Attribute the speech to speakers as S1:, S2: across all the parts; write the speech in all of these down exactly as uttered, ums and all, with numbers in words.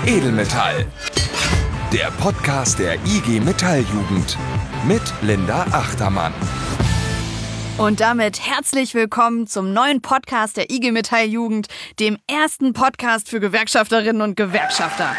S1: Edelmetall. Der Podcast der I G Metall-Jugend mit Linda Achtermann.
S2: Und damit herzlich willkommen zum neuen Podcast der I G Metall-Jugend, dem ersten Podcast für Gewerkschafterinnen und Gewerkschafter.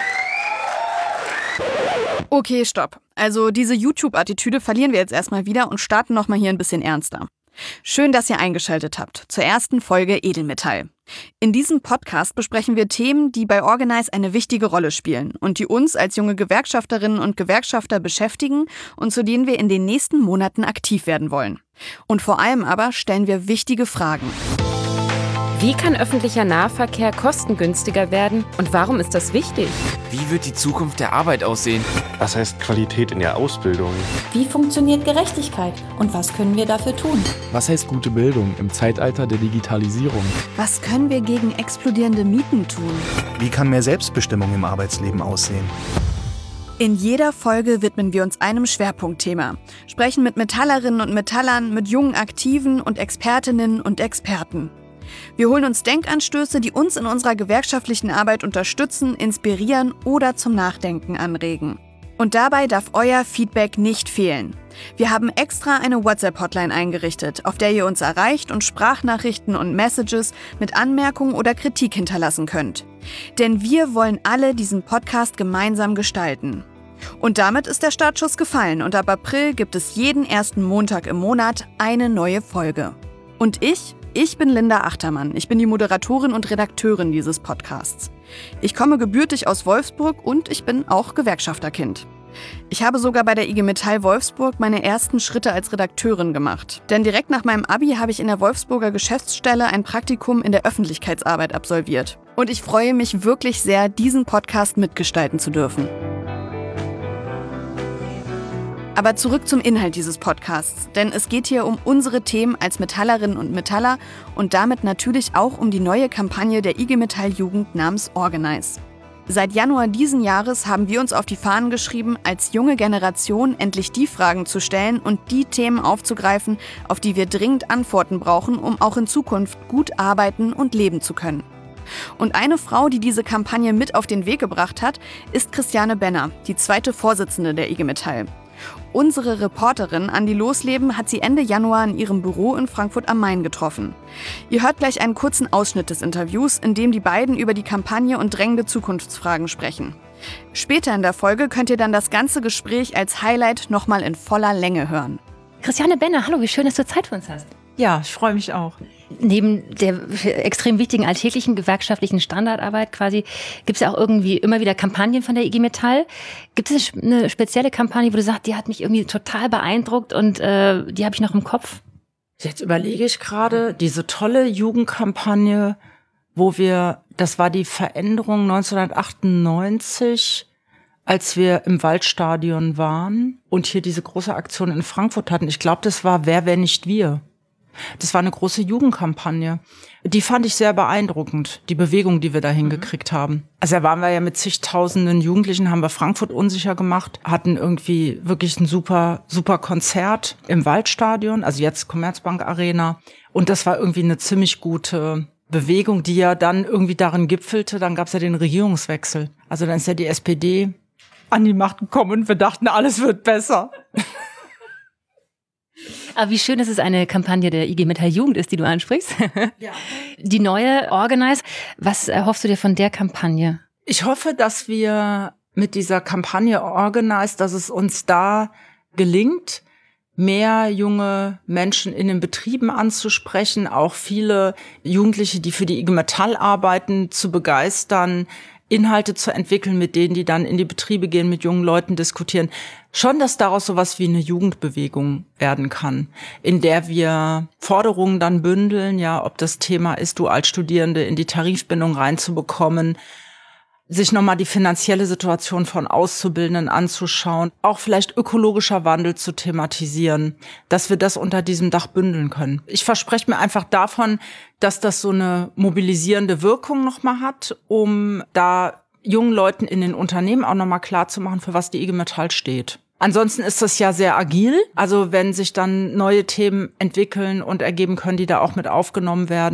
S2: Okay, stopp. Also diese YouTube-Attitüde verlieren wir jetzt erstmal wieder und starten nochmal hier ein bisschen ernster. Schön, dass ihr eingeschaltet habt zur ersten Folge Edelmetall. In diesem Podcast besprechen wir Themen, die bei Organize eine wichtige Rolle spielen und die uns als junge Gewerkschafterinnen und Gewerkschafter beschäftigen und zu denen wir in den nächsten Monaten aktiv werden wollen. Und vor allem aber stellen wir wichtige Fragen.
S3: Wie kann öffentlicher Nahverkehr kostengünstiger werden und warum ist das wichtig?
S4: Wie wird die Zukunft der Arbeit aussehen?
S5: Was heißt Qualität in der Ausbildung?
S6: Wie funktioniert Gerechtigkeit und was können wir dafür tun?
S7: Was heißt gute Bildung im Zeitalter der Digitalisierung?
S2: Was können wir gegen explodierende Mieten tun?
S8: Wie kann mehr Selbstbestimmung im Arbeitsleben aussehen?
S2: In jeder Folge widmen wir uns einem Schwerpunktthema, sprechen mit Metallerinnen und Metallern, mit jungen Aktiven und Expertinnen und Experten. Wir holen uns Denkanstöße, die uns in unserer gewerkschaftlichen Arbeit unterstützen, inspirieren oder zum Nachdenken anregen. Und dabei darf euer Feedback nicht fehlen. Wir haben extra eine WhatsApp-Hotline eingerichtet, auf der ihr uns erreicht und Sprachnachrichten und Messages mit Anmerkungen oder Kritik hinterlassen könnt. Denn wir wollen alle diesen Podcast gemeinsam gestalten. Und damit ist der Startschuss gefallen und ab April gibt es jeden ersten Montag im Monat eine neue Folge. Und ich? Ich bin Linda Achtermann. Ich bin die Moderatorin und Redakteurin dieses Podcasts. Ich komme gebürtig aus Wolfsburg und ich bin auch Gewerkschafterkind. Ich habe sogar bei der I G Metall Wolfsburg meine ersten Schritte als Redakteurin gemacht. Denn direkt nach meinem Abi habe ich in der Wolfsburger Geschäftsstelle ein Praktikum in der Öffentlichkeitsarbeit absolviert. Und ich freue mich wirklich sehr, diesen Podcast mitgestalten zu dürfen. Aber zurück zum Inhalt dieses Podcasts, denn es geht hier um unsere Themen als Metallerinnen und Metaller und damit natürlich auch um die neue Kampagne der I G Metall-Jugend namens Organize. Seit Januar diesen Jahres haben wir uns auf die Fahnen geschrieben, als junge Generation endlich die Fragen zu stellen und die Themen aufzugreifen, auf die wir dringend Antworten brauchen, um auch in Zukunft gut arbeiten und leben zu können. Und eine Frau, die diese Kampagne mit auf den Weg gebracht hat, ist Christiane Benner, die zweite Vorsitzende der I G Metall. Unsere Reporterin Andi Losleben hat sie Ende Januar in ihrem Büro in Frankfurt am Main getroffen. Ihr hört gleich einen kurzen Ausschnitt des Interviews, in dem die beiden über die Kampagne und drängende Zukunftsfragen sprechen. Später in der Folge könnt ihr dann das ganze Gespräch als Highlight nochmal in voller Länge hören.
S3: Christiane Benner, hallo, wie schön, dass du Zeit für uns hast.
S9: Ja, ich freue mich auch.
S3: Neben der extrem wichtigen alltäglichen gewerkschaftlichen Standardarbeit quasi gibt es ja auch irgendwie immer wieder Kampagnen von der I G Metall. Gibt es eine spezielle Kampagne, wo du sagst, die hat mich irgendwie total beeindruckt und äh, die habe ich noch im Kopf?
S9: Jetzt überlege ich gerade, diese tolle Jugendkampagne, wo wir, das war die Veränderung neunzehnhundertachtundneunzig, als wir im Waldstadion waren und hier diese große Aktion in Frankfurt hatten. Ich glaube, das war Wer, wenn nicht wir. Das war eine große Jugendkampagne. Die fand ich sehr beeindruckend, die Bewegung, die wir da hingekriegt haben. Also da waren wir ja mit zigtausenden Jugendlichen, haben wir Frankfurt unsicher gemacht, hatten irgendwie wirklich ein super, super Konzert im Waldstadion, also jetzt Commerzbank Arena. Und das war irgendwie eine ziemlich gute Bewegung, die ja dann irgendwie darin gipfelte. Dann gab es ja den Regierungswechsel. Also dann ist ja die S P D an die Macht gekommen und wir dachten, alles wird besser.
S3: Aber wie schön, dass es eine Kampagne der I G Metall-Jugend ist, die du ansprichst. Ja. Die neue Organize. Was erhoffst du dir von der Kampagne?
S9: Ich hoffe, dass wir mit dieser Kampagne Organize, dass es uns da gelingt, mehr junge Menschen in den Betrieben anzusprechen, auch viele Jugendliche, die für die I G Metall arbeiten, zu begeistern, Inhalte zu entwickeln, mit denen die dann in die Betriebe gehen, mit jungen Leuten diskutieren. Schon, dass daraus sowas wie eine Jugendbewegung werden kann, in der wir Forderungen dann bündeln, ja, ob das Thema ist, Dualstudierende in die Tarifbindung reinzubekommen, sich nochmal die finanzielle Situation von Auszubildenden anzuschauen, auch vielleicht ökologischer Wandel zu thematisieren, dass wir das unter diesem Dach bündeln können. Ich verspreche mir einfach davon, dass das so eine mobilisierende Wirkung nochmal hat, um da jungen Leuten in den Unternehmen auch nochmal klarzumachen, für was die I G Metall steht. Ansonsten ist das ja sehr agil. Also wenn sich dann neue Themen entwickeln und ergeben können, die da auch mit aufgenommen werden,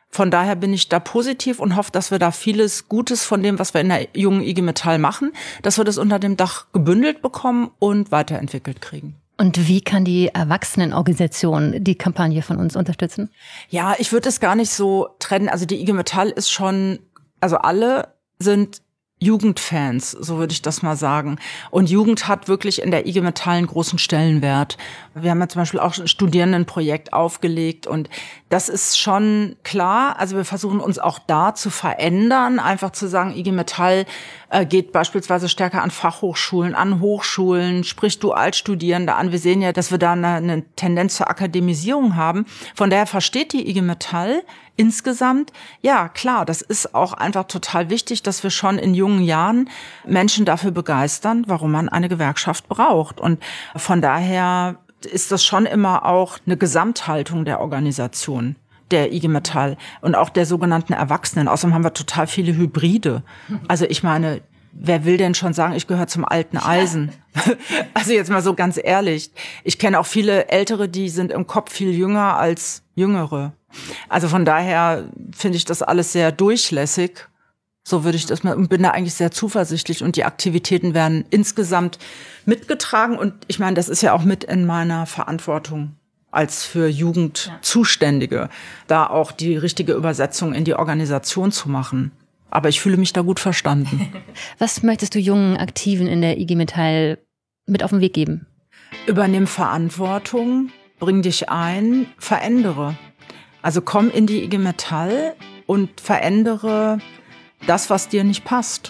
S9: Von daher bin ich da positiv und hoffe, dass wir da vieles Gutes von dem, was wir in der jungen I G Metall machen, dass wir das unter dem Dach gebündelt bekommen und weiterentwickelt kriegen.
S3: Und wie kann die Erwachsenenorganisation die Kampagne von uns unterstützen?
S9: Ja, ich würde es gar nicht so trennen. Also die I G Metall ist schon, also alle sind Jugendfans, so würde ich das mal sagen. Und Jugend hat wirklich in der I G Metall einen großen Stellenwert. Wir haben ja zum Beispiel auch ein Studierendenprojekt aufgelegt und das ist schon klar. Also wir versuchen uns auch da zu verändern, einfach zu sagen, I G Metall äh, geht beispielsweise stärker an Fachhochschulen, an Hochschulen, spricht Dualstudierende an. Wir sehen ja, dass wir da eine, eine Tendenz zur Akademisierung haben. Von daher versteht die I G Metall insgesamt, ja klar, das ist auch einfach total wichtig, dass wir schon in jungen Jahren Menschen dafür begeistern, warum man eine Gewerkschaft braucht. Und von daher ist das schon immer auch eine Gesamthaltung der Organisation, der I G Metall und auch der sogenannten Erwachsenen. Außerdem haben wir total viele Hybride. Also ich meine, wer will denn schon sagen, ich gehöre zum alten Eisen? Also jetzt mal so ganz ehrlich. Ich kenne auch viele Ältere, die sind im Kopf viel jünger als Jüngere. Also von daher finde ich das alles sehr durchlässig. So würde ich das mal, und bin da eigentlich sehr zuversichtlich und die Aktivitäten werden insgesamt mitgetragen und ich meine, das ist ja auch mit in meiner Verantwortung als für Jugend Zuständige, da auch die richtige Übersetzung in die Organisation zu machen. Aber ich fühle mich da gut verstanden.
S3: Was möchtest du jungen Aktiven in der I G Metall mit auf den Weg geben?
S9: Übernimm Verantwortung, bring dich ein, verändere. Also komm in die I G Metall und verändere das, was dir nicht passt.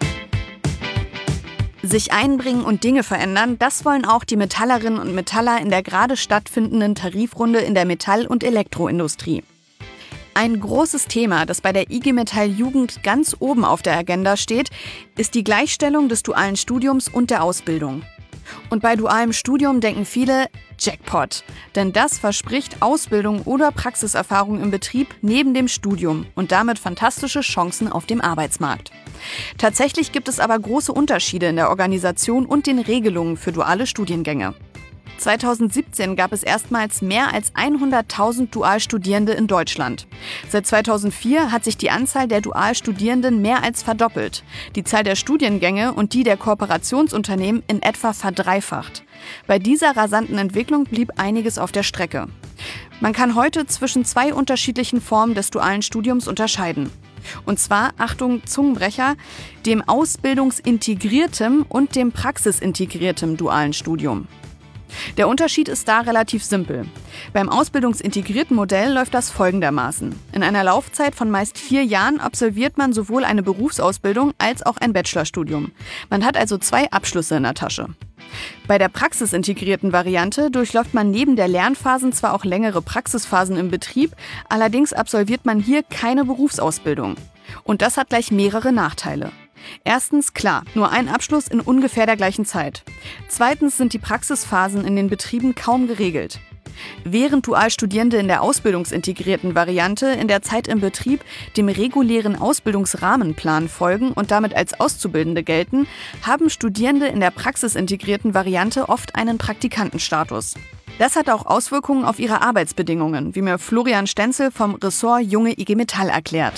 S2: Sich einbringen und Dinge verändern, das wollen auch die Metallerinnen und Metaller in der gerade stattfindenden Tarifrunde in der Metall- und Elektroindustrie. Ein großes Thema, das bei der I G Metall Jugend ganz oben auf der Agenda steht, ist die Gleichstellung des dualen Studiums und der Ausbildung. Und bei dualem Studium denken viele Jackpot, denn das verspricht Ausbildung oder Praxiserfahrung im Betrieb neben dem Studium und damit fantastische Chancen auf dem Arbeitsmarkt. Tatsächlich gibt es aber große Unterschiede in der Organisation und den Regelungen für duale Studiengänge. zweitausendsiebzehn gab es erstmals mehr als hunderttausend Dualstudierende in Deutschland. Seit zweitausendvier hat sich die Anzahl der Dualstudierenden mehr als verdoppelt, die Zahl der Studiengänge und die der Kooperationsunternehmen in etwa verdreifacht. Bei dieser rasanten Entwicklung blieb einiges auf der Strecke. Man kann heute zwischen zwei unterschiedlichen Formen des dualen Studiums unterscheiden. Und zwar, Achtung, Zungenbrecher, dem ausbildungsintegriertem und dem praxisintegriertem dualen Studium. Der Unterschied ist da relativ simpel. Beim ausbildungsintegrierten Modell läuft das folgendermaßen. In einer Laufzeit von meist vier Jahren absolviert man sowohl eine Berufsausbildung als auch ein Bachelorstudium. Man hat also zwei Abschlüsse in der Tasche. Bei der praxisintegrierten Variante durchläuft man neben der Lernphasen zwar auch längere Praxisphasen im Betrieb, allerdings absolviert man hier keine Berufsausbildung. Und das hat gleich mehrere Nachteile. Erstens, klar, nur ein Abschluss in ungefähr der gleichen Zeit. Zweitens sind die Praxisphasen in den Betrieben kaum geregelt. Während Dualstudierende in der ausbildungsintegrierten Variante in der Zeit im Betrieb dem regulären Ausbildungsrahmenplan folgen und damit als Auszubildende gelten, haben Studierende in der praxisintegrierten Variante oft einen Praktikantenstatus. Das hat auch Auswirkungen auf ihre Arbeitsbedingungen, wie mir Florian Stenzel vom Ressort Junge I G Metall erklärt.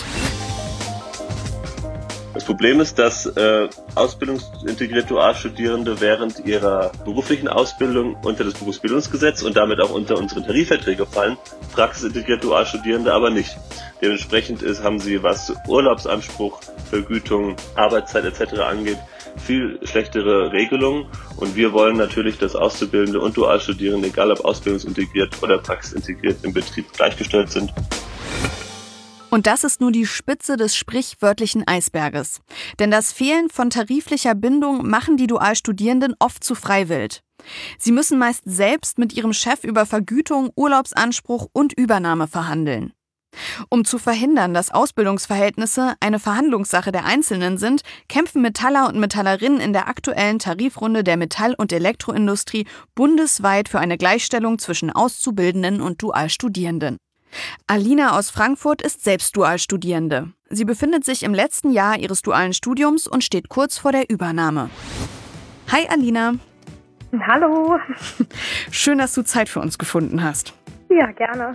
S10: Das Problem ist, dass äh, ausbildungsintegrierte Dualstudierende während ihrer beruflichen Ausbildung unter das Berufsbildungsgesetz und damit auch unter unsere Tarifverträge fallen, praxisintegrierte Dualstudierende aber nicht. Dementsprechend ist, haben sie, was Urlaubsanspruch, Vergütung, Arbeitszeit et cetera angeht, viel schlechtere Regelungen und wir wollen natürlich, dass Auszubildende und Dualstudierende, egal ob ausbildungsintegriert oder praxisintegriert im Betrieb, gleichgestellt sind.
S2: Und das ist nur die Spitze des sprichwörtlichen Eisberges. Denn das Fehlen von tariflicher Bindung machen die Dualstudierenden oft zu freiwillig. Sie müssen meist selbst mit ihrem Chef über Vergütung, Urlaubsanspruch und Übernahme verhandeln. Um zu verhindern, dass Ausbildungsverhältnisse eine Verhandlungssache der Einzelnen sind, kämpfen Metaller und Metallerinnen in der aktuellen Tarifrunde der Metall- und Elektroindustrie bundesweit für eine Gleichstellung zwischen Auszubildenden und Dualstudierenden. Alina aus Frankfurt ist selbst Dualstudierende. Sie befindet sich im letzten Jahr ihres dualen Studiums und steht kurz vor der Übernahme. Hi Alina.
S11: Hallo.
S2: Schön, dass du Zeit für uns gefunden hast.
S11: Ja, gerne.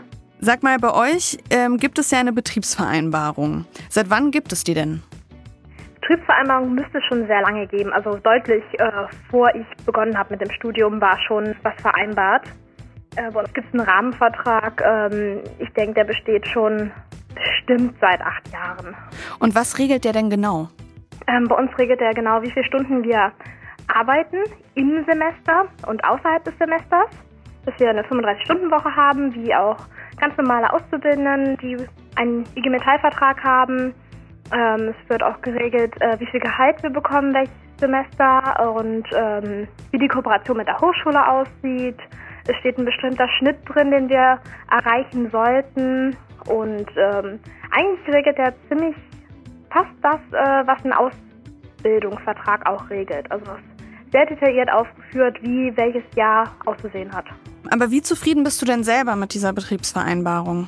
S2: Sag mal, bei euch ähm, gibt es ja eine Betriebsvereinbarung. Seit wann gibt es die denn?
S11: Betriebsvereinbarung müsste es schon sehr lange geben. Also deutlich äh, vor ich begonnen habe mit dem Studium war schon was vereinbart. Äh, bei uns gibt es einen Rahmenvertrag. Ähm, ich denke, der besteht schon bestimmt seit acht Jahren.
S2: Und was regelt der denn genau?
S11: Ähm, bei uns regelt der genau, wie viele Stunden wir arbeiten im Semester und außerhalb des Semesters. Dass wir eine fünfunddreißig-Stunden-Woche haben, wie auch ganz normale Auszubildenden, die einen I G Metall-Vertrag haben. Ähm, es wird auch geregelt, äh, wie viel Gehalt wir bekommen, welches Semester und ähm, wie die Kooperation mit der Hochschule aussieht. Es steht ein bestimmter Schnitt drin, den wir erreichen sollten. Und ähm, eigentlich regelt er ziemlich fast das, äh, was ein Ausbildungsvertrag auch regelt. Also es ist sehr detailliert aufgeführt, wie welches Jahr auszusehen hat.
S2: Aber wie zufrieden bist du denn selber mit dieser Betriebsvereinbarung?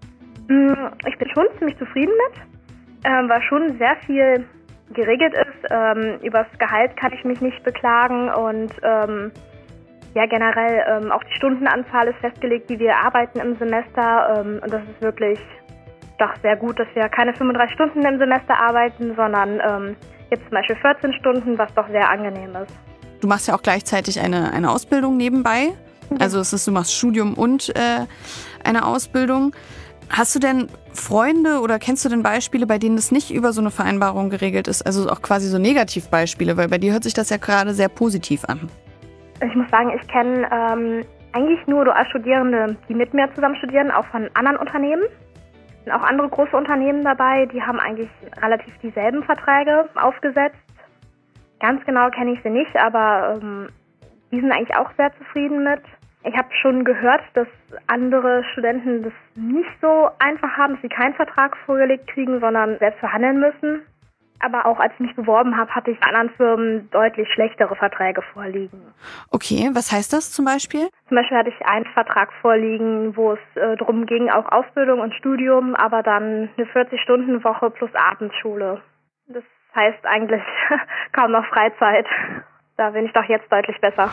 S11: Ich bin schon ziemlich zufrieden mit. Ähm, weil schon sehr viel geregelt ist. Ähm, über das Gehalt kann ich mich nicht beklagen und ähm, ja generell ähm, auch die Stundenanzahl ist festgelegt, die wir arbeiten im Semester ähm, und das ist wirklich doch sehr gut, dass wir keine fünfunddreißig Stunden im Semester arbeiten, sondern ähm, jetzt zum Beispiel vierzehn Stunden, was doch sehr angenehm ist.
S2: Du machst ja auch gleichzeitig eine, eine Ausbildung nebenbei. Also es ist, du machst Studium und äh, eine Ausbildung. Hast du denn Freunde oder kennst du denn Beispiele, bei denen das nicht über so eine Vereinbarung geregelt ist? Also auch quasi so Negativbeispiele, weil bei dir hört sich das ja gerade sehr positiv an.
S11: Ich muss sagen, ich kenne ähm, eigentlich nur Dualstudierende, die mit mir zusammen studieren, auch von anderen Unternehmen. Es sind auch andere große Unternehmen dabei, die haben eigentlich relativ dieselben Verträge aufgesetzt. Ganz genau kenne ich sie nicht, aber ähm, die sind eigentlich auch sehr zufrieden mit. Ich habe schon gehört, dass andere Studenten das nicht so einfach haben, dass sie keinen Vertrag vorgelegt kriegen, sondern selbst verhandeln müssen. Aber auch als ich mich beworben habe, hatte ich bei anderen Firmen deutlich schlechtere Verträge vorliegen.
S2: Okay, was heißt das zum Beispiel?
S11: Zum Beispiel hatte ich einen Vertrag vorliegen, wo es äh, darum ging, auch Ausbildung und Studium, aber dann eine vierzig-Stunden-Woche plus Abendschule. Das heißt eigentlich kaum noch Freizeit. Da bin ich doch jetzt deutlich besser.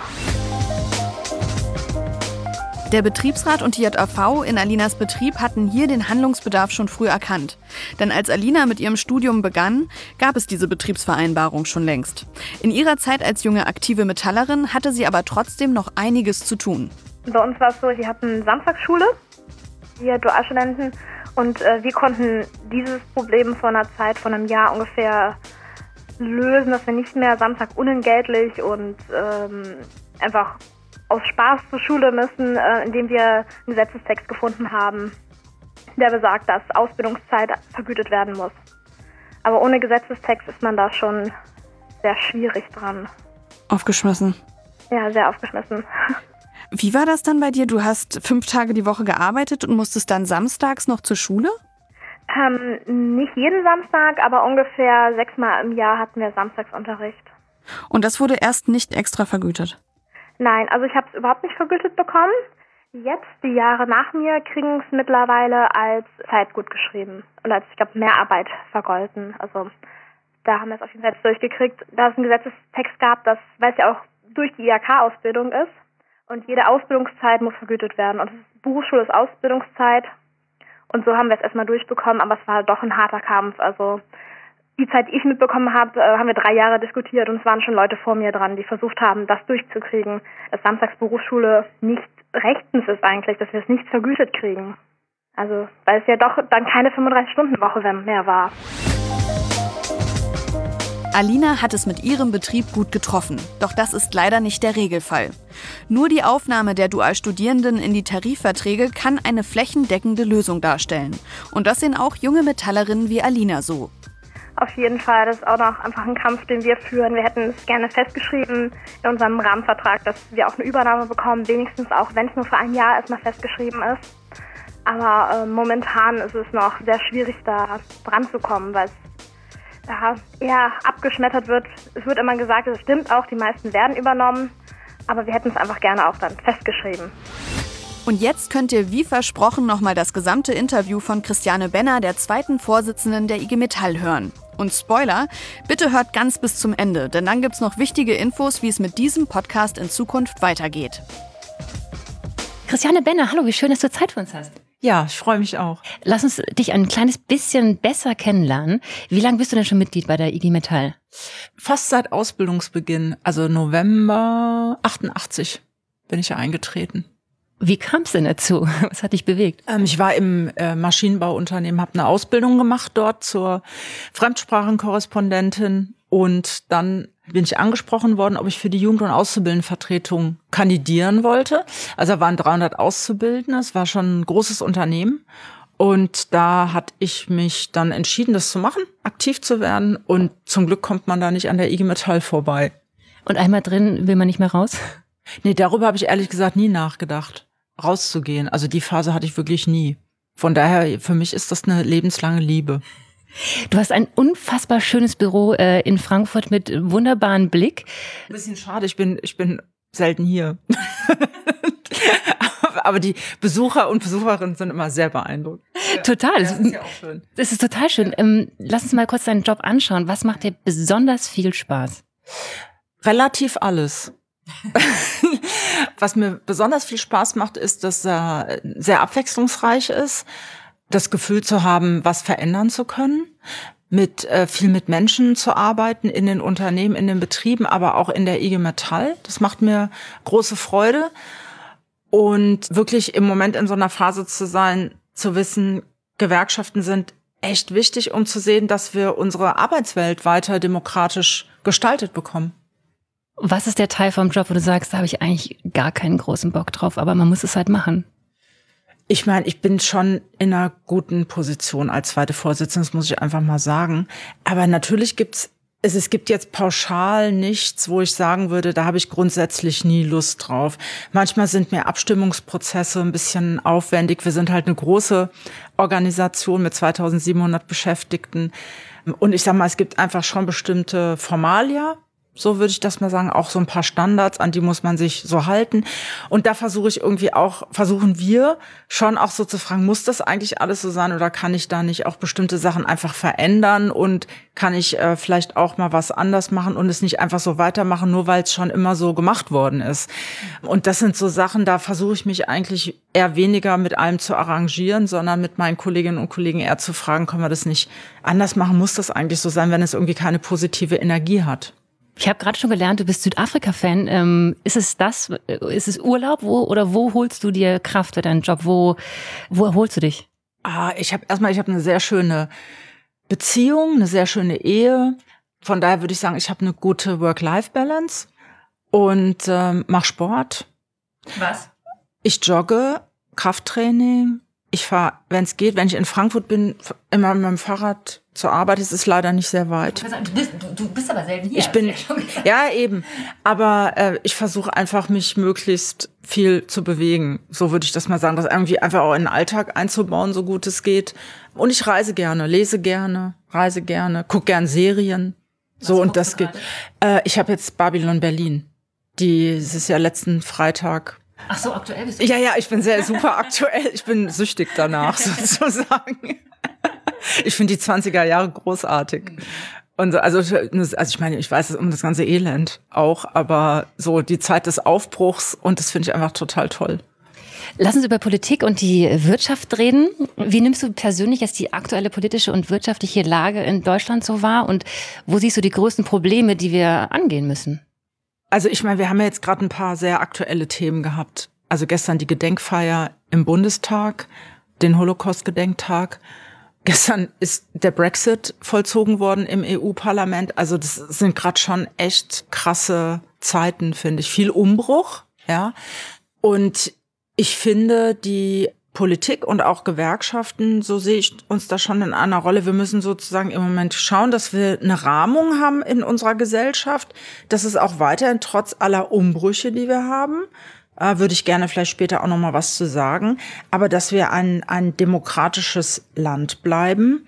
S2: Der Betriebsrat und die J A V in Alinas Betrieb hatten hier den Handlungsbedarf schon früh erkannt. Denn als Alina mit ihrem Studium begann, gab es diese Betriebsvereinbarung schon längst. In ihrer Zeit als junge aktive Metallerin hatte sie aber trotzdem noch einiges zu tun.
S11: Bei uns war es so, wir hatten Samstagsschule, wir Dualstudenten, und äh, wir konnten dieses Problem vor einer Zeit, von einem Jahr ungefähr, lösen, dass wir nicht mehr Samstag unentgeltlich und ähm, einfach aus Spaß zur Schule müssen, äh, indem wir einen Gesetzestext gefunden haben, der besagt, dass Ausbildungszeit vergütet werden muss. Aber ohne Gesetzestext ist man da schon sehr schwierig dran.
S2: Aufgeschmissen.
S11: Ja, sehr aufgeschmissen.
S2: Wie war das dann bei dir? Du hast fünf Tage die Woche gearbeitet und musstest dann samstags noch zur Schule?
S11: Ähm, nicht jeden Samstag, aber ungefähr sechsmal im Jahr hatten wir Samstagsunterricht.
S2: Und das wurde erst nicht extra vergütet?
S11: Nein, also ich habe es überhaupt nicht vergütet bekommen. Jetzt, die Jahre nach mir, kriegen es mittlerweile als Zeit gut geschrieben und als, ich glaube, Mehrarbeit vergolten. Also da haben wir es auf jeden Fall durchgekriegt, da es einen Gesetzestext gab, das, weil es ja auch durch die I H K-Ausbildung ist und jede Ausbildungszeit muss vergütet werden. Und Berufsschule ist Ausbildungszeit und so haben wir es erstmal durchbekommen, aber es war doch ein harter Kampf. Also die Zeit, die ich mitbekommen habe, haben wir drei Jahre diskutiert und es waren schon Leute vor mir dran, die versucht haben, das durchzukriegen, dass Samstagsberufsschule nicht rechtens ist eigentlich, dass wir es nicht vergütet kriegen. Also, weil es ja doch dann keine fünfunddreißig-Stunden-Woche mehr war.
S2: Alina hat es mit ihrem Betrieb gut getroffen. Doch das ist leider nicht der Regelfall. Nur die Aufnahme der Dualstudierenden in die Tarifverträge kann eine flächendeckende Lösung darstellen. Und das sehen auch junge Metallerinnen wie Alina so.
S11: Auf jeden Fall, das ist auch noch einfach ein Kampf, den wir führen. Wir hätten es gerne festgeschrieben in unserem Rahmenvertrag, dass wir auch eine Übernahme bekommen, wenigstens auch, wenn es nur für ein Jahr erstmal festgeschrieben ist. Aber äh, momentan ist es noch sehr schwierig, da dran zu kommen, weil es ja, eher abgeschmettert wird. Es wird immer gesagt, es stimmt auch, die meisten werden übernommen, aber wir hätten es einfach gerne auch dann festgeschrieben.
S2: Und jetzt könnt ihr wie versprochen nochmal das gesamte Interview von Christiane Benner, der zweiten Vorsitzenden der I G Metall, hören. Und Spoiler, bitte hört ganz bis zum Ende, denn dann gibt's noch wichtige Infos, wie es mit diesem Podcast in Zukunft weitergeht.
S3: Christiane Benner, hallo, wie schön, dass du Zeit für uns hast.
S9: Ja, ich freue mich auch.
S3: Lass uns dich ein kleines bisschen besser kennenlernen. Wie lange bist du denn schon Mitglied bei der I G Metall?
S9: Fast seit Ausbildungsbeginn, also November achtundachtzig bin ich ja eingetreten.
S3: Wie kam es denn dazu? Was hat dich bewegt?
S9: Ähm, ich war im äh, Maschinenbauunternehmen, habe eine Ausbildung gemacht dort zur Fremdsprachenkorrespondentin und dann bin ich angesprochen worden, ob ich für die Jugend- und Auszubildendenvertretung kandidieren wollte. Also da waren dreihundert Auszubildende, es war schon ein großes Unternehmen. Und da hatte ich mich dann entschieden, das zu machen, aktiv zu werden. Und zum Glück kommt man da nicht an der I G Metall vorbei.
S3: Und einmal drin will man nicht mehr raus?
S9: Nee, darüber habe ich ehrlich gesagt nie nachgedacht, rauszugehen. Also die Phase hatte ich wirklich nie. Von daher, für mich ist das eine lebenslange Liebe.
S3: Du hast ein unfassbar schönes Büro äh, in Frankfurt mit wunderbaren Blick.
S9: Ein bisschen schade, ich bin, ich bin selten hier. Aber die Besucher und Besucherinnen sind immer sehr beeindruckt.
S3: Total.
S9: Das ist ja auch schön.
S3: Das ist total schön. Ähm, lass uns mal kurz deinen Job anschauen. Was macht dir besonders viel Spaß?
S9: Relativ alles. Was mir besonders viel Spaß macht, ist, dass er sehr abwechslungsreich ist. Das Gefühl zu haben, was verändern zu können, mit äh, viel mit Menschen zu arbeiten, in den Unternehmen, in den Betrieben, aber auch in der I G Metall. Das macht mir große Freude. Und wirklich im Moment in so einer Phase zu sein, zu wissen, Gewerkschaften sind echt wichtig, um zu sehen, dass wir unsere Arbeitswelt weiter demokratisch gestaltet bekommen.
S3: Was ist der Teil vom Job, wo du sagst, da habe ich eigentlich gar keinen großen Bock drauf, aber man muss es halt machen?
S9: Ich meine, ich bin schon in einer guten Position als zweite Vorsitzende, das muss ich einfach mal sagen. Aber natürlich gibt's es, es gibt jetzt pauschal nichts, wo ich sagen würde, da habe ich grundsätzlich nie Lust drauf. Manchmal sind mir Abstimmungsprozesse ein bisschen aufwendig. Wir sind halt eine große Organisation mit zweitausendsiebenhundert Beschäftigten. Und ich sag mal, es gibt einfach schon bestimmte Formalia. So würde ich das mal sagen, auch so ein paar Standards, an die muss man sich so halten. Und da versuche ich irgendwie auch, versuchen wir schon auch so zu fragen, muss das eigentlich alles so sein oder kann ich da nicht auch bestimmte Sachen einfach verändern und kann ich äh, vielleicht auch mal was anders machen und es nicht einfach so weitermachen, nur weil es schon immer so gemacht worden ist. Und das sind so Sachen, da versuche ich mich eigentlich eher weniger mit allem zu arrangieren, sondern mit meinen Kolleginnen und Kollegen eher zu fragen, können wir das nicht anders machen? Muss das eigentlich so sein, wenn es irgendwie keine positive Energie hat?
S3: Ich habe gerade schon gelernt, du bist Südafrika-Fan. Ähm, ist es das? Ist es Urlaub? Wo oder wo holst du dir Kraft für deinen Job? Wo wo erholst du dich?
S9: Ah, ich habe erstmal, ich habe eine sehr schöne Beziehung, eine sehr schöne Ehe. Von daher würde ich sagen, ich habe eine gute Work-Life-Balance und ähm, mache Sport.
S3: Was? Ich
S9: jogge, Krafttraining. Ich fahre, wenn es geht, wenn ich in Frankfurt bin, immer mit dem Fahrrad zur Arbeit. Es ist leider nicht sehr weit.
S3: Du bist, du, du bist aber selten hier.
S9: Ich bin, ja eben. Aber äh, ich versuche einfach, mich möglichst viel zu bewegen. So würde ich das mal sagen, das irgendwie einfach auch in den Alltag einzubauen, so gut es geht. Und ich reise gerne, lese gerne, reise gerne, gucke gern Serien. So Was und das geht. Äh, ich habe jetzt Babylon Berlin. Die, es ist ja letzten Freitag.
S3: Ach so, aktuell bist du?
S9: Ja, ja, ich bin sehr super aktuell. Ich bin süchtig danach, sozusagen. Ich finde die zwanziger Jahre großartig. Und so, also, also ich meine, ich weiß es um das ganze Elend auch, aber so die Zeit des Aufbruchs und das finde ich einfach total toll.
S3: Lass uns über Politik und die Wirtschaft reden. Wie nimmst du persönlich jetzt die aktuelle politische und wirtschaftliche Lage in Deutschland so wahr und wo siehst du die größten Probleme, die wir angehen müssen?
S9: Also ich meine, wir haben ja jetzt gerade ein paar sehr aktuelle Themen gehabt. Also gestern die Gedenkfeier im Bundestag, den Holocaust-Gedenktag. Gestern ist der Brexit vollzogen worden im E U-Parlament. Also das sind gerade schon echt krasse Zeiten, finde ich. Viel Umbruch, ja. Und ich finde, die Politik und auch Gewerkschaften, so sehe ich uns da schon in einer Rolle. Wir müssen sozusagen im Moment schauen, dass wir eine Rahmung haben in unserer Gesellschaft, dass es auch weiterhin trotz aller Umbrüche, die wir haben, äh, würde ich gerne vielleicht später auch noch mal was zu sagen, aber dass wir ein, ein demokratisches Land bleiben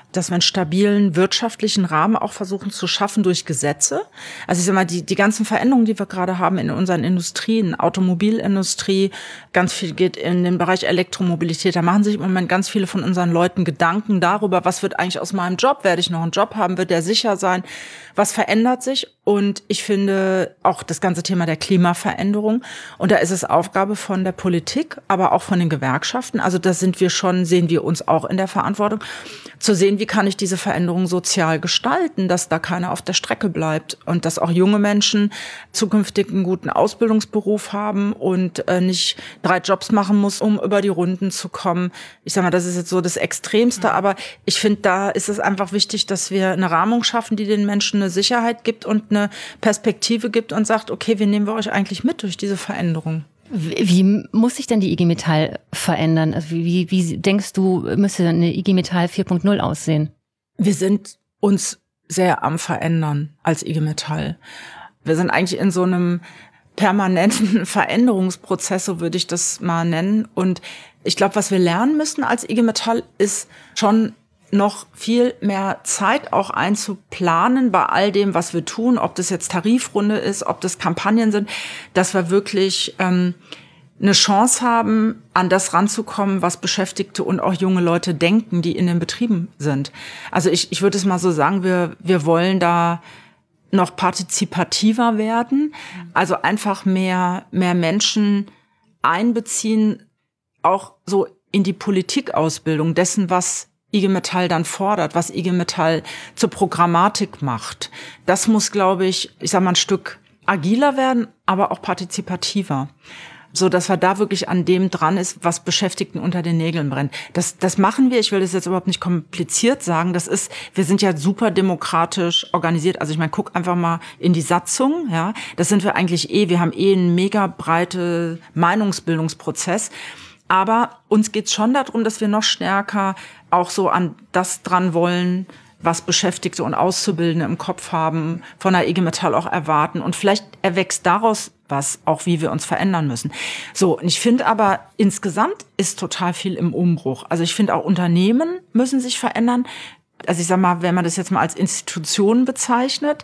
S9: dass wir einen stabilen wirtschaftlichen Rahmen auch versuchen zu schaffen durch Gesetze. Also ich sag mal, die, die ganzen Veränderungen, die wir gerade haben in unseren Industrien, Automobilindustrie, ganz viel geht in den Bereich Elektromobilität. Da machen sich im Moment ganz viele von unseren Leuten Gedanken darüber, was wird eigentlich aus meinem Job? Werde ich noch einen Job haben? Wird der sicher sein? Was verändert sich? Und ich finde auch das ganze Thema der Klimaveränderung. Und da ist es Aufgabe von der Politik, aber auch von den Gewerkschaften. Also da sind wir schon, sehen wir uns auch in der Verantwortung, zu sehen, wie kann ich diese Veränderung sozial gestalten, dass da keiner auf der Strecke bleibt und dass auch junge Menschen zukünftig einen guten Ausbildungsberuf haben und äh, nicht drei Jobs machen muss, um über die Runden zu kommen. Ich sag mal, das ist jetzt so das Extremste, aber ich finde, da ist es einfach wichtig, dass wir eine Rahmung schaffen, die den Menschen eine Sicherheit gibt und eine Perspektive gibt und sagt, okay, wie nehmen wir euch eigentlich mit durch diese Veränderung?
S3: Wie muss sich denn die I G Metall verändern? Also wie, wie denkst du, müsste eine I G Metall vier Punkt null aussehen?
S9: Wir sind uns sehr am Verändern als I G Metall. Wir sind eigentlich in so einem permanenten Veränderungsprozess, so würde ich das mal nennen. Und ich glaube, was wir lernen müssen als I G Metall ist schon noch viel mehr Zeit auch einzuplanen bei all dem, was wir tun, ob das jetzt Tarifrunde ist, ob das Kampagnen sind, dass wir wirklich ähm, eine Chance haben, an das ranzukommen, was Beschäftigte und auch junge Leute denken, die in den Betrieben sind. Also ich, ich würde es mal so sagen, wir, wir wollen da noch partizipativer werden, also einfach mehr, mehr Menschen einbeziehen, auch so in die Politikausbildung dessen, was I G Metall dann fordert, was I G Metall zur Programmatik macht. Das muss, glaube ich, ich sag mal, ein Stück agiler werden, aber auch partizipativer. So, dass wir da wirklich an dem dran ist, was Beschäftigten unter den Nägeln brennt. Das, das machen wir. Ich will das jetzt überhaupt nicht kompliziert sagen. Das ist, wir sind ja super demokratisch organisiert. Also ich meine, guck einfach mal in die Satzung, ja. Das sind wir eigentlich eh. Wir haben eh einen mega breite Meinungsbildungsprozess. Aber uns geht's schon darum, dass wir noch stärker auch so an das dran wollen, was Beschäftigte und Auszubildende im Kopf haben, von der I G Metall auch erwarten. Und vielleicht erwächst daraus was, auch wie wir uns verändern müssen. So, und ich finde aber, insgesamt ist total viel im Umbruch. Also ich finde auch Unternehmen müssen sich verändern. Also ich sag mal, wenn man das jetzt mal als Institution bezeichnet,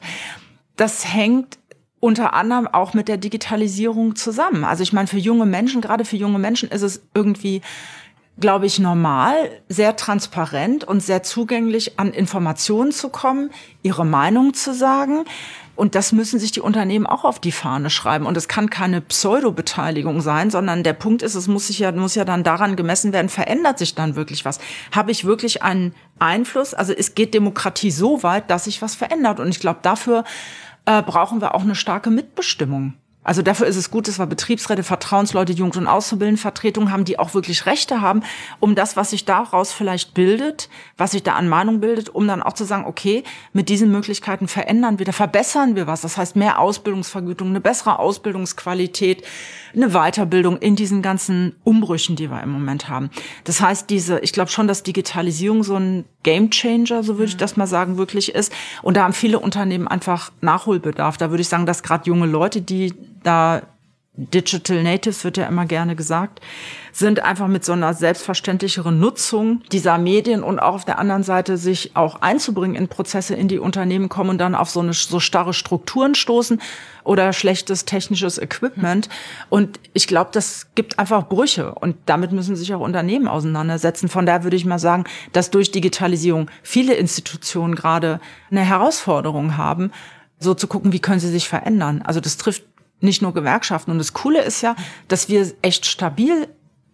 S9: das hängt unter anderem auch mit der Digitalisierung zusammen. Also ich meine, für junge Menschen, gerade für junge Menschen ist es irgendwie, glaube ich, normal, sehr transparent und sehr zugänglich an Informationen zu kommen, ihre Meinung zu sagen. Und das müssen sich die Unternehmen auch auf die Fahne schreiben. Und es kann keine Pseudo-Beteiligung sein, sondern der Punkt ist, es muss sich ja, muss ja dann daran gemessen werden, verändert sich dann wirklich was? Habe ich wirklich einen Einfluss? Also es geht Demokratie so weit, dass sich was verändert. Und ich glaube, dafür äh, brauchen wir auch eine starke Mitbestimmung. Also dafür ist es gut, dass wir Betriebsräte, Vertrauensleute, Jugend- und Auszubildendenvertretungen haben, die auch wirklich Rechte haben, um das, was sich daraus vielleicht bildet, was sich da an Meinung bildet, um dann auch zu sagen, okay, mit diesen Möglichkeiten verändern wir, da verbessern wir was. Das heißt, mehr Ausbildungsvergütung, eine bessere Ausbildungsqualität, eine Weiterbildung in diesen ganzen Umbrüchen, die wir im Moment haben. Das heißt, diese, ich glaube schon, dass Digitalisierung so ein Gamechanger, so würde ich das mal sagen, wirklich ist. Und da haben viele Unternehmen einfach Nachholbedarf. Da würde ich sagen, dass gerade junge Leute, die da Digital Natives wird ja immer gerne gesagt, sind einfach mit so einer selbstverständlicheren Nutzung dieser Medien und auch auf der anderen Seite sich auch einzubringen in Prozesse, in die Unternehmen kommen und dann auf so eine so starre Strukturen stoßen oder schlechtes technisches Equipment. Und ich glaube, das gibt einfach Brüche und damit müssen sich auch Unternehmen auseinandersetzen. Von daher würde ich mal sagen, dass durch Digitalisierung viele Institutionen gerade eine Herausforderung haben, so zu gucken, wie können sie sich verändern. Also das trifft nicht nur Gewerkschaften. Und das Coole ist ja, dass wir echt stabil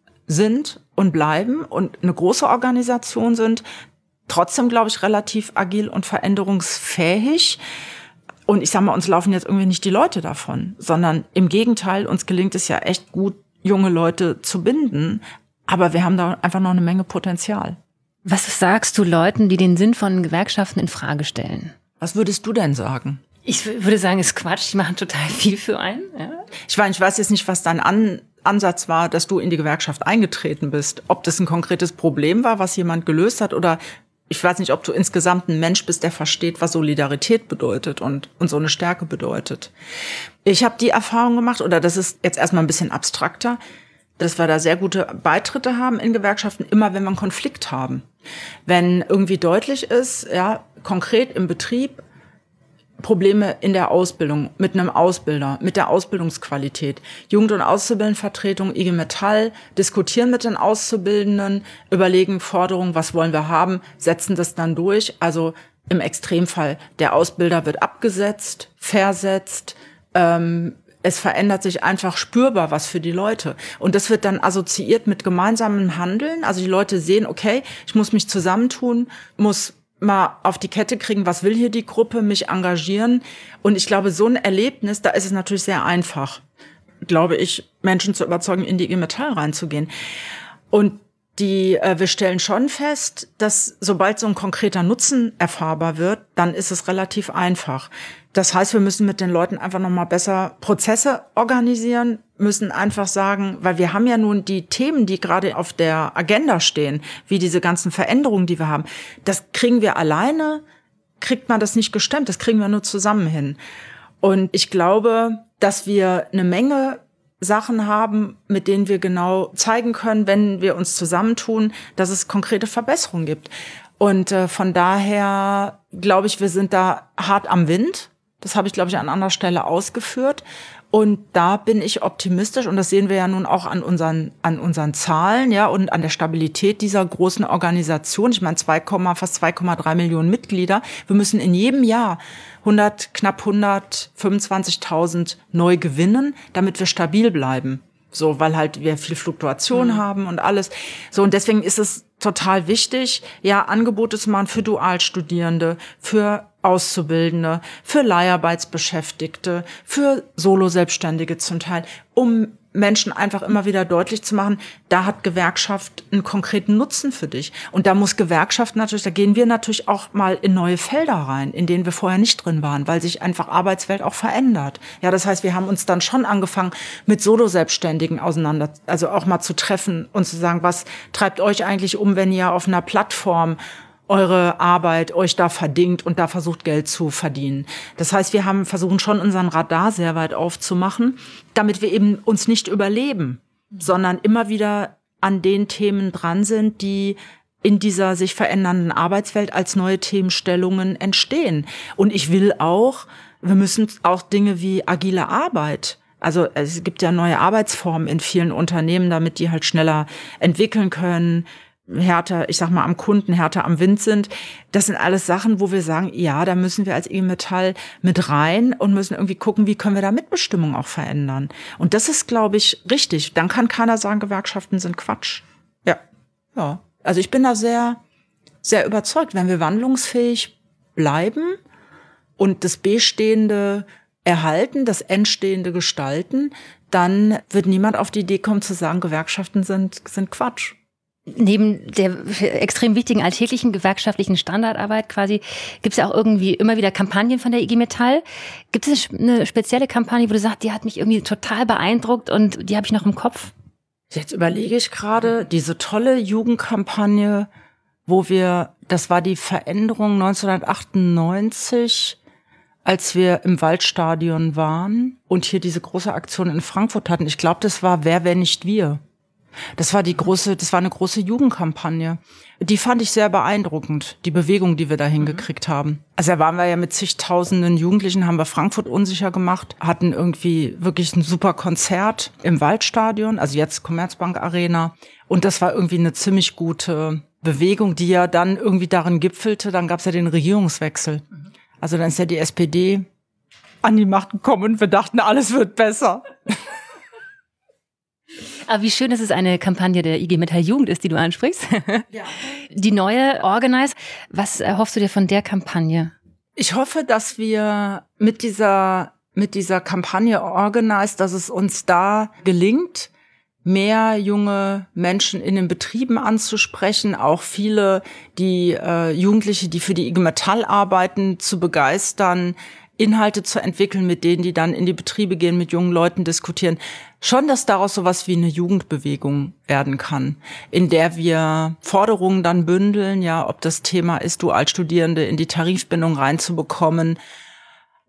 S9: sind und bleiben und eine große Organisation sind, trotzdem, glaube ich, relativ agil und veränderungsfähig. Und ich sag mal, uns laufen jetzt irgendwie nicht die Leute davon, sondern im Gegenteil, uns gelingt es ja echt gut, junge Leute zu binden. Aber wir haben da einfach noch eine Menge Potenzial.
S3: Was sagst du Leuten, die den Sinn von Gewerkschaften in Frage stellen?
S9: Was würdest du denn sagen?
S3: Ich würde sagen, ist Quatsch. Die machen total viel für einen. Ja.
S9: Ich meine, ich weiß jetzt nicht, was dein An- Ansatz war, dass du in die Gewerkschaft eingetreten bist. Ob das ein konkretes Problem war, was jemand gelöst hat, oder ich weiß nicht, ob du insgesamt ein Mensch bist, der versteht, was Solidarität bedeutet und, und so eine Stärke bedeutet. Ich habe die Erfahrung gemacht, oder das ist jetzt erstmal ein bisschen abstrakter, dass wir da sehr gute Beitritte haben in Gewerkschaften, immer wenn wir einen Konflikt haben. Wenn irgendwie deutlich ist, ja, konkret im Betrieb, Probleme in der Ausbildung, mit einem Ausbilder, mit der Ausbildungsqualität. Jugend- und Auszubildendenvertretung, I G Metall, diskutieren mit den Auszubildenden, überlegen Forderungen, was wollen wir haben, setzen das dann durch. Also im Extremfall, der Ausbilder wird abgesetzt, versetzt, ähm, es verändert sich einfach spürbar was für die Leute. Und das wird dann assoziiert mit gemeinsamem Handeln. Also die Leute sehen, okay, ich muss mich zusammentun, muss mal auf die Kette kriegen, was will hier die Gruppe, mich engagieren. Und ich glaube, so ein Erlebnis, da ist es natürlich sehr einfach, glaube ich, Menschen zu überzeugen, in die I G Metall reinzugehen. Und die, äh, wir stellen schon fest, dass sobald so ein konkreter Nutzen erfahrbar wird, dann ist es relativ einfach. Das heißt, wir müssen mit den Leuten einfach nochmal besser Prozesse organisieren, müssen einfach sagen, weil wir haben ja nun die Themen, die gerade auf der Agenda stehen, wie diese ganzen Veränderungen, die wir haben, das kriegen wir alleine, kriegt man das nicht gestemmt, das kriegen wir nur zusammen hin. Und ich glaube, dass wir eine Menge Sachen haben, mit denen wir genau zeigen können, wenn wir uns zusammentun, dass es konkrete Verbesserungen gibt. Und äh, von daher glaube ich, wir sind da hart am Wind. Das habe ich, glaube ich, an anderer Stelle ausgeführt. Und da bin ich optimistisch. Und das sehen wir ja nun auch an unseren, an unseren Zahlen, ja, und an der Stabilität dieser großen Organisation. Ich meine, zwei, fast zwei Komma drei Millionen Mitglieder. Wir müssen in jedem Jahr hundert, knapp hundertfünfundzwanzigtausend neu gewinnen, damit wir stabil bleiben. So, weil halt wir viel Fluktuation mhm. haben und alles. So, und deswegen ist es total wichtig, ja, Angebote zu machen für Dualstudierende, für Auszubildende, für Leiharbeitsbeschäftigte, für Solo-Selbstständige zum Teil, um Menschen einfach immer wieder deutlich zu machen, da hat Gewerkschaft einen konkreten Nutzen für dich. Und da muss Gewerkschaft natürlich, da gehen wir natürlich auch mal in neue Felder rein, in denen wir vorher nicht drin waren, weil sich einfach Arbeitswelt auch verändert. Ja, das heißt, wir haben uns dann schon angefangen, mit Solo-Selbstständigen auseinander, also auch mal zu treffen und zu sagen, was treibt euch eigentlich um, wenn ihr auf einer Plattform eure Arbeit euch da verdingt und da versucht, Geld zu verdienen. Das heißt, wir haben versuchen schon unseren Radar sehr weit aufzumachen, damit wir eben uns nicht überleben, sondern immer wieder an den Themen dran sind, die in dieser sich verändernden Arbeitswelt als neue Themenstellungen entstehen. Und ich will auch, wir müssen auch Dinge wie agile Arbeit, also es gibt ja neue Arbeitsformen in vielen Unternehmen, damit die halt schneller entwickeln können, härter, ich sag mal, am Kunden, härter am Wind sind. Das sind alles Sachen, wo wir sagen, ja, da müssen wir als I G Metall mit rein und müssen irgendwie gucken, wie können wir da Mitbestimmung auch verändern. Und das ist, glaube ich, richtig. Dann kann keiner sagen, Gewerkschaften sind Quatsch. Ja, ja. Also ich bin da sehr, sehr überzeugt, wenn wir wandlungsfähig bleiben und das Bestehende erhalten, das Entstehende gestalten, dann wird niemand auf die Idee kommen zu sagen, Gewerkschaften sind, sind Quatsch.
S3: Neben der extrem wichtigen alltäglichen gewerkschaftlichen Standardarbeit quasi gibt es ja auch irgendwie immer wieder Kampagnen von der I G Metall. Gibt es eine spezielle Kampagne, wo du sagst, die hat mich irgendwie total beeindruckt und die habe ich noch im Kopf?
S9: Jetzt überlege ich gerade, diese tolle Jugendkampagne, wo wir, das war die Veränderung neunzehnhundertachtundneunzig, als wir im Waldstadion waren und hier diese große Aktion in Frankfurt hatten. Ich glaube, das war Wer, wenn nicht wir. Das war die große, das war eine große Jugendkampagne. Die fand ich sehr beeindruckend, die Bewegung, die wir da hingekriegt haben. Also da waren wir ja mit zigtausenden Jugendlichen, haben wir Frankfurt unsicher gemacht, hatten irgendwie wirklich ein super Konzert im Waldstadion, also jetzt Commerzbank Arena. Und das war irgendwie eine ziemlich gute Bewegung, die ja dann irgendwie darin gipfelte. Dann gab es ja den Regierungswechsel. Also dann ist ja die S P D an die Macht gekommen und wir dachten, alles wird besser.
S3: Aber wie schön, dass es eine Kampagne der I G Metall Jugend ist, die du ansprichst. Ja. Die neue Organize. Was erhoffst du dir von der Kampagne?
S9: Ich hoffe, dass wir mit dieser, mit dieser Kampagne Organize, dass es uns da gelingt, mehr junge Menschen in den Betrieben anzusprechen, auch viele, die äh, Jugendliche, die für die I G Metall arbeiten, zu begeistern, Inhalte zu entwickeln, mit denen die dann in die Betriebe gehen, mit jungen Leuten diskutieren. Schon, dass daraus sowas wie eine Jugendbewegung werden kann, in der wir Forderungen dann bündeln, ja, ob das Thema ist, Dualstudierende in die Tarifbindung reinzubekommen,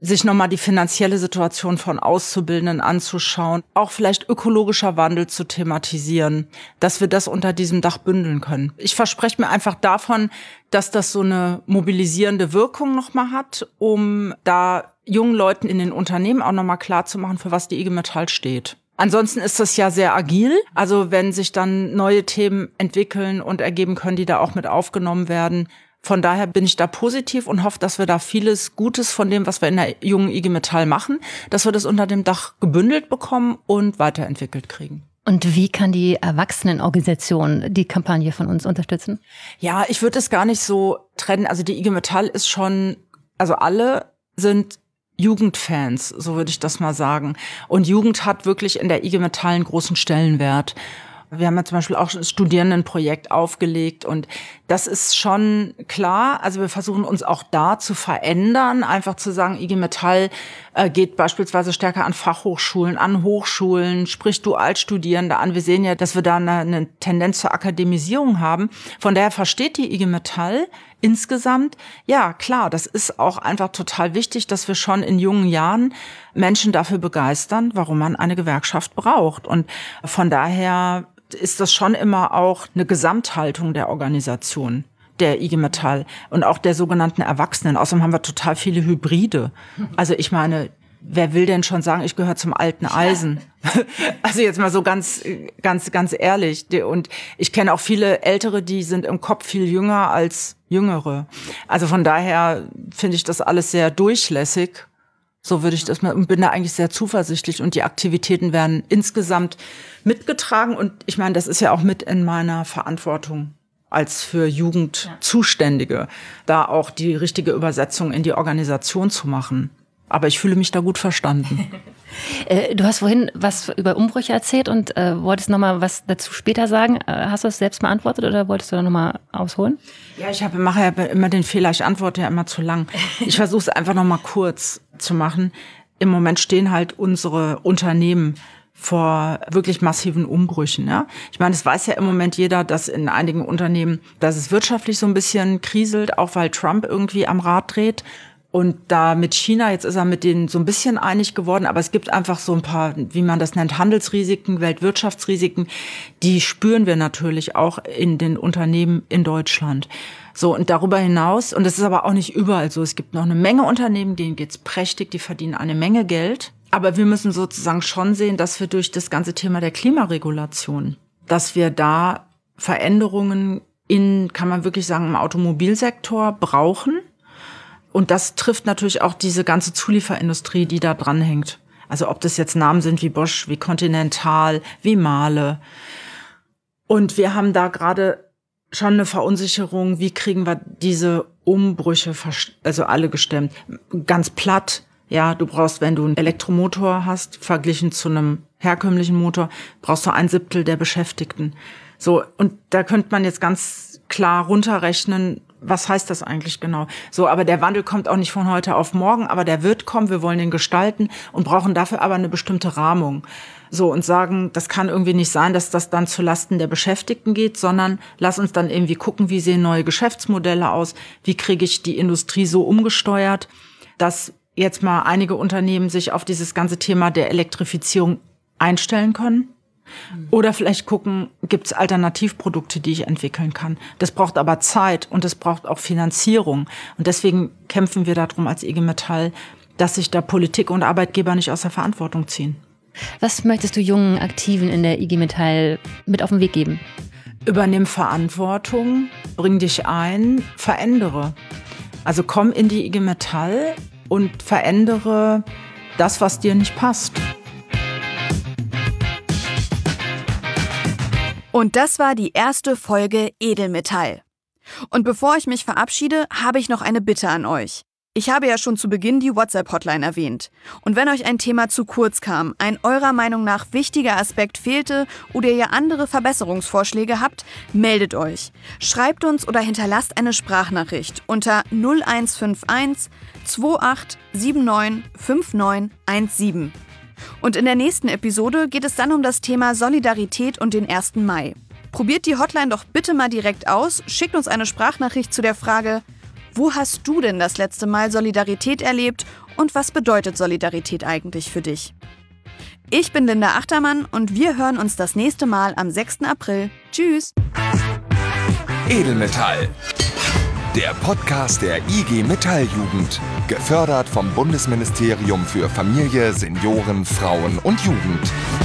S9: sich nochmal die finanzielle Situation von Auszubildenden anzuschauen, auch vielleicht ökologischer Wandel zu thematisieren, dass wir das unter diesem Dach bündeln können. Ich verspreche mir einfach davon, dass das so eine mobilisierende Wirkung nochmal hat, um da jungen Leuten in den Unternehmen auch nochmal klarzumachen, für was die I G Metall steht. Ansonsten ist das ja sehr agil. Also wenn sich dann neue Themen entwickeln und ergeben können, die da auch mit aufgenommen werden. Von daher bin ich da positiv und hoffe, dass wir da vieles Gutes von dem, was wir in der jungen I G Metall machen, dass wir das unter dem Dach gebündelt bekommen und weiterentwickelt kriegen.
S3: Und wie kann die Erwachsenenorganisation die Kampagne von uns unterstützen?
S9: Ja, ich würde es gar nicht so trennen. Also die I G Metall ist schon, also alle sind Jugendfans, so würde ich das mal sagen. Und Jugend hat wirklich in der I G Metall einen großen Stellenwert. Wir haben ja zum Beispiel auch ein Studierendenprojekt aufgelegt und das ist schon klar. Also wir versuchen uns auch da zu verändern, einfach zu sagen, I G Metall äh, geht beispielsweise stärker an Fachhochschulen, an Hochschulen, spricht Dualstudierende an. Wir sehen ja, dass wir da eine, eine Tendenz zur Akademisierung haben. Von daher versteht die I G Metall insgesamt, ja klar, das ist auch einfach total wichtig, dass wir schon in jungen Jahren Menschen dafür begeistern, warum man eine Gewerkschaft braucht. Und von daher ist das schon immer auch eine Gesamthaltung der Organisation, der I G Metall und auch der sogenannten Erwachsenen. Außerdem haben wir total viele Hybride. Also ich meine, wer will denn schon sagen, ich gehöre zum alten Eisen? Also jetzt mal so ganz, ganz, ganz ehrlich. Und ich kenne auch viele Ältere, die sind im Kopf viel jünger als Jüngere. Also von daher finde ich das alles sehr durchlässig. So würde ich das mal, und bin da eigentlich sehr zuversichtlich und die Aktivitäten werden insgesamt mitgetragen und ich meine, das ist ja auch mit in meiner Verantwortung als für Jugend Zuständige, da auch die richtige Übersetzung in die Organisation zu machen. Aber ich fühle mich da gut verstanden.
S3: Du hast vorhin was über Umbrüche erzählt und äh, wolltest noch mal was dazu später sagen. Hast du das selbst beantwortet oder wolltest du da noch mal ausholen?
S9: Ja, ich habe, mache ja immer den Fehler, ich antworte ja immer zu lang. Ich versuche es einfach noch mal kurz zu machen. Im Moment stehen halt unsere Unternehmen vor wirklich massiven Umbrüchen. Ja? Ich meine, es weiß ja im Moment jeder, dass in einigen Unternehmen, dass es wirtschaftlich so ein bisschen kriselt, auch weil Trump irgendwie am Rad dreht. Und da mit China, jetzt ist er mit denen so ein bisschen einig geworden, aber es gibt einfach so ein paar, wie man das nennt, Handelsrisiken, Weltwirtschaftsrisiken, die spüren wir natürlich auch in den Unternehmen in Deutschland. So, und darüber hinaus, und das ist aber auch nicht überall so, es gibt noch eine Menge Unternehmen, denen geht's prächtig, die verdienen eine Menge Geld. Aber wir müssen sozusagen schon sehen, dass wir durch das ganze Thema der Klimaregulation, dass wir da Veränderungen in, kann man wirklich sagen, im Automobilsektor brauchen. Und das trifft natürlich auch diese ganze Zulieferindustrie, die da dranhängt. Also ob das jetzt Namen sind wie Bosch, wie Continental, wie Mahle. Und wir haben da gerade schon eine Verunsicherung, wie kriegen wir diese Umbrüche, also alle gestemmt. Ganz platt, ja, du brauchst, wenn du einen Elektromotor hast, verglichen zu einem herkömmlichen Motor, brauchst du ein Siebtel der Beschäftigten. So, und da könnte man jetzt ganz klar runterrechnen, was heißt das eigentlich genau? So, aber der Wandel kommt auch nicht von heute auf morgen, aber der wird kommen, wir wollen den gestalten und brauchen dafür aber eine bestimmte Rahmung. So, und sagen, das kann irgendwie nicht sein, dass das dann zulasten der Beschäftigten geht, sondern lass uns dann irgendwie gucken, wie sehen neue Geschäftsmodelle aus, wie kriege ich die Industrie so umgesteuert, dass jetzt mal einige Unternehmen sich auf dieses ganze Thema der Elektrifizierung einstellen können. Oder vielleicht gucken, gibt es Alternativprodukte, die ich entwickeln kann. Das braucht aber Zeit und das braucht auch Finanzierung. Und deswegen kämpfen wir darum als I G Metall, dass sich da Politik und Arbeitgeber nicht aus der Verantwortung ziehen.
S3: Was möchtest du jungen Aktiven in der I G Metall mit auf den Weg geben?
S9: Übernimm Verantwortung, bring dich ein, verändere. Also komm in die I G Metall und verändere das, was dir nicht passt.
S2: Und das war die erste Folge Edelmetall. Und bevor ich mich verabschiede, habe ich noch eine Bitte an euch. Ich habe ja schon zu Beginn die WhatsApp-Hotline erwähnt. Und wenn euch ein Thema zu kurz kam, ein eurer Meinung nach wichtiger Aspekt fehlte oder ihr andere Verbesserungsvorschläge habt, meldet euch. Schreibt uns oder hinterlasst eine Sprachnachricht unter null eins fünf eins zwei acht sieben neun fünf neun eins sieben. Und in der nächsten Episode geht es dann um das Thema Solidarität und den ersten Mai. Probiert die Hotline doch bitte mal direkt aus, schickt uns eine Sprachnachricht zu der Frage, wo hast du denn das letzte Mal Solidarität erlebt Und was bedeutet Solidarität eigentlich für dich? Ich bin Linda Achtermann und wir hören uns das nächste Mal am sechsten April. Tschüss!
S1: Edelmetall. Der Podcast der I G Metall-Jugend. Gefördert vom Bundesministerium für Familie, Senioren, Frauen und Jugend.